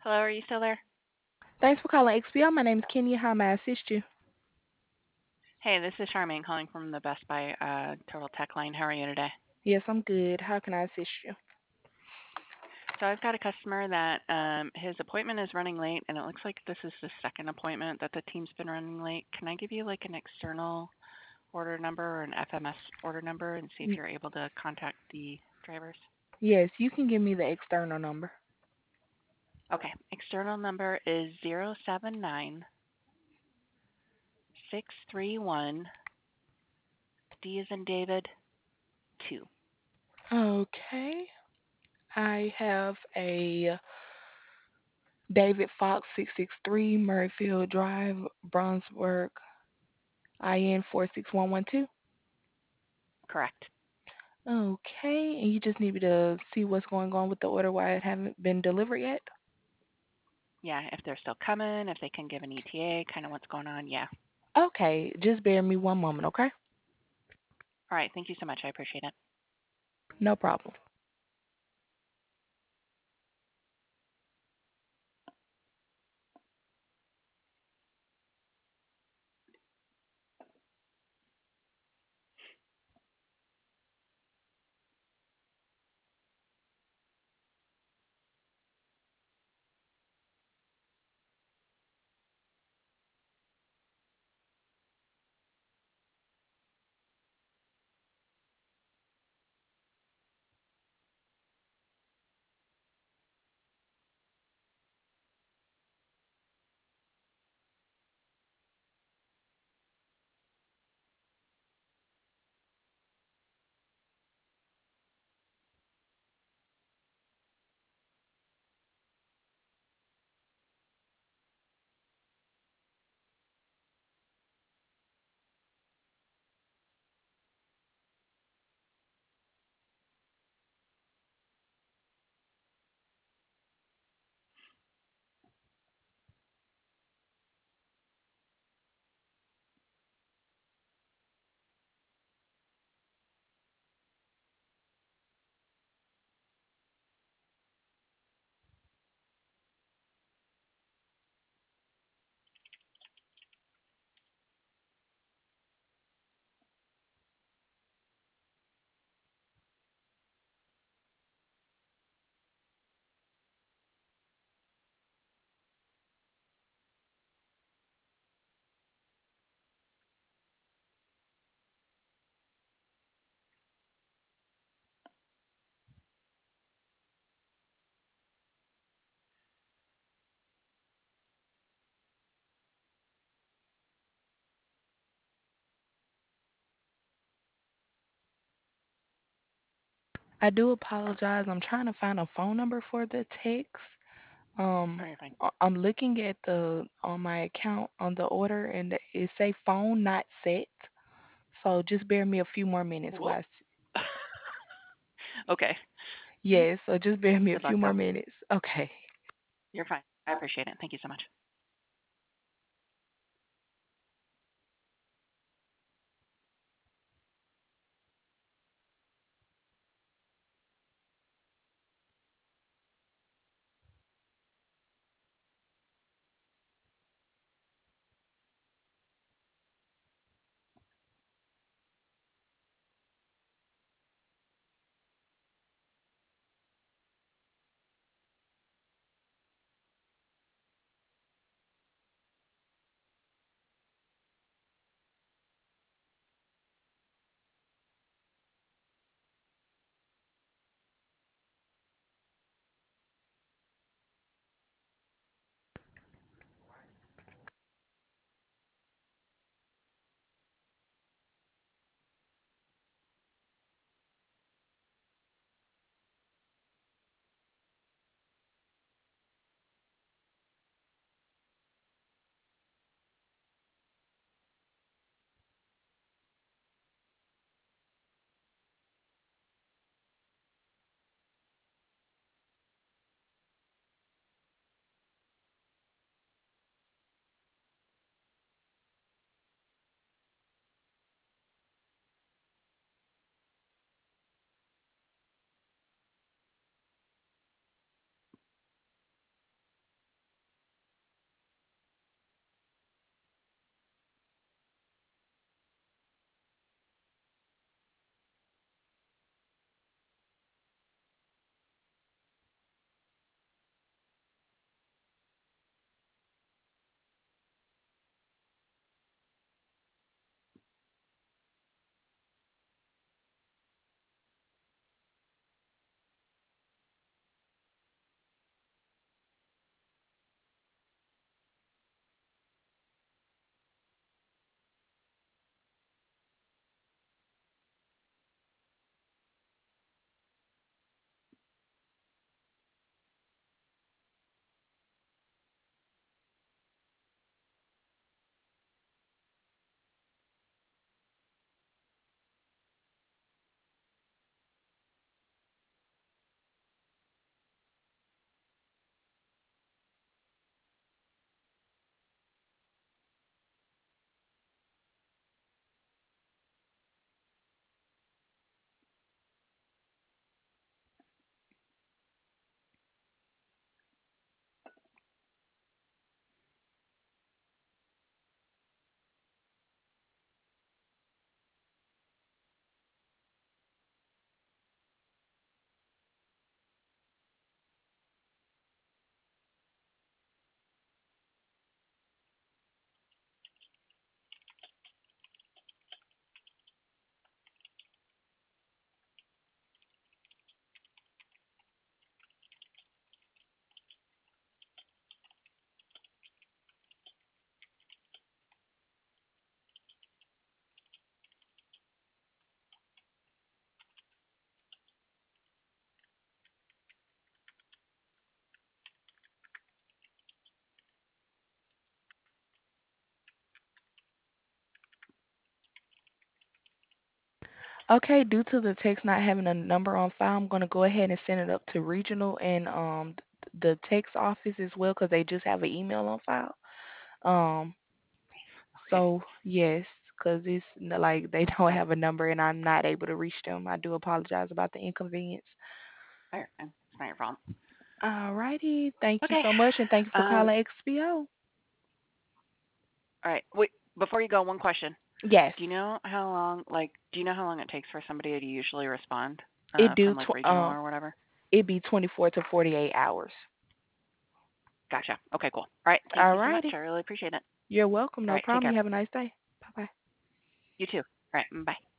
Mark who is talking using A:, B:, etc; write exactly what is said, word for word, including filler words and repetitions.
A: Hello, are you still there?
B: Thanks for calling X P O. My name is Kenya. How may I assist you?
A: Hey, this is Charmaine calling from the Best Buy uh, Total Tech line. How are you today?
B: Yes, I'm good. How can I assist you?
A: So I've got a customer that um, his appointment is running late, and it looks like this is the second appointment that the team's been running late. Can I give you like an external order number or an F M S order number and see if
B: Y-
A: you're able to contact the drivers?
B: yes, you can give me the external number.
A: Okay, external number is zero seven nine six three one D as in David two.
B: Okay. I have a David Fox six six three Murrayfield Drive, Brunswick, I N four six one one two.
A: Correct.
B: Okay, and you just need me to see what's going on with the order, why it haven't been delivered yet?
A: Yeah, if they're still coming, if they can give an E T A, kind of what's going on. Yeah.
B: Okay, just bear me one moment, okay?
A: All right. Thank you so much. I appreciate it.
B: No problem. I do apologize. I'm trying to find a phone number for the text. Um,
A: Oh, you're fine.
B: I- I'm looking at the on my account on the order and it say phone not set. So just bear me a few more minutes
A: Whoa.
B: while I s-
A: Okay.
B: yes, so just bear me a
A: Good
B: few
A: luck,
B: more
A: though.
B: minutes. Okay.
A: You're fine. I appreciate it. Thank you so much.
B: Okay, due to the text not having a number on file, I'm gonna go ahead and send it up to regional and um th- the text office as well because they just have an email on file. Um,
A: Okay.
B: so yes, because it's n- like they don't have a number and I'm not able to reach them. I do apologize about the inconvenience.
A: All right, fine. It's not your problem.
B: Alrighty, thank you
A: Okay.
B: so much and thank you for
A: Um.
B: calling X P O.
A: All right. Wait. Before you go, one question.
B: Yes,
A: Do you know how long? Like, do you know how long it takes for somebody to usually respond
B: it
A: uh,
B: do
A: from like
B: tw-
A: regional
B: um
A: or whatever?
B: it be twenty-four to forty-eight hours.
A: Gotcha. Okay, cool. All right. Thank you so much.
B: Alrighty,
A: I really appreciate it.
B: you're welcome.
A: All
B: No
A: right. Take
B: problem.
A: care.
B: You have a nice day. Bye bye.
A: You too. All right. Bye.